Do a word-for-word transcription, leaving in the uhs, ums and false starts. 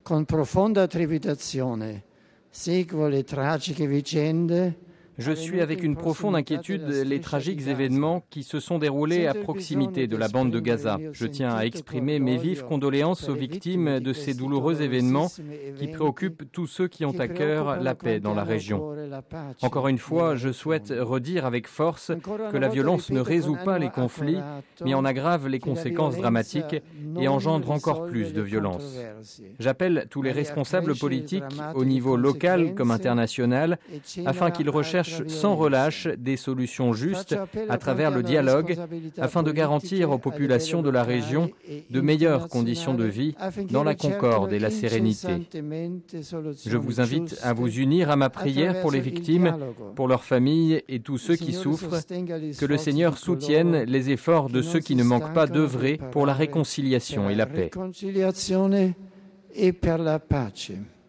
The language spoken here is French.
Con profonda trepidazione seguo le tragiche vicende. Je suis avec une profonde inquiétude les tragiques événements qui se sont déroulés à proximité de la bande de Gaza. Je tiens à exprimer mes vives condoléances aux victimes de ces douloureux événements qui préoccupent tous ceux qui ont à cœur la paix dans la région. Encore une fois, je souhaite redire avec force que la violence ne résout pas les conflits, mais en aggrave les conséquences dramatiques et engendre encore plus de violence. J'appelle tous les responsables politiques, au niveau local comme international, afin qu'ils recherchent sans relâche des solutions justes à travers le dialogue afin de garantir aux populations de la région de meilleures conditions de vie dans la concorde et la sérénité. Je vous invite à vous unir à ma prière pour les victimes, pour leurs familles et tous ceux qui souffrent, que le Seigneur soutienne les efforts de ceux qui ne manquent pas d'œuvrer pour la réconciliation et la paix.